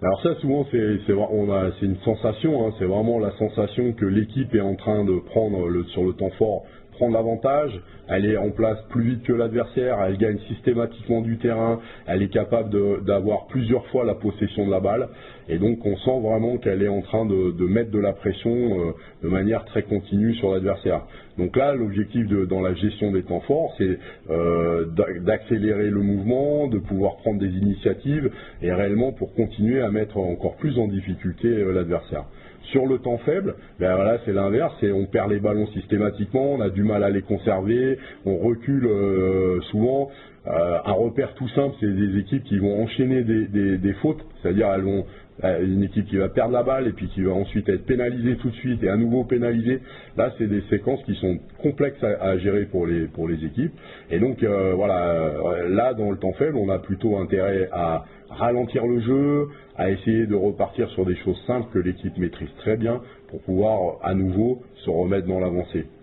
Alors ça, souvent, c'est une sensation, hein, c'est vraiment la sensation que l'équipe est en train de prendre sur le temps fort, prendre l'avantage, elle est en place plus vite que l'adversaire, elle gagne systématiquement du terrain, elle est capable d'avoir plusieurs fois la possession de la balle, et donc on sent vraiment qu'elle est en train de mettre de la pression de manière très continue sur l'adversaire. Donc là, l'objectif dans la gestion des temps forts, c'est d'accélérer le mouvement, de pouvoir prendre des initiatives, et réellement pour continuer à mettre encore plus en difficulté l'adversaire. Sur le temps faible, ben voilà, c'est l'inverse, on perd les ballons systématiquement, on a du mal à les conserver, on recule souvent. Un repère tout simple, c'est des équipes qui vont enchaîner des fautes, c'est-à-dire elles vont une équipe qui va perdre la balle et puis qui va ensuite être pénalisée tout de suite et à nouveau pénalisée. Là, c'est des séquences qui sont complexes à gérer pour les équipes. Et donc voilà, là dans le temps faible, on a plutôt intérêt à ralentir le jeu, à essayer de repartir sur des choses simples que l'équipe maîtrise très bien pour pouvoir à nouveau se remettre dans l'avancée.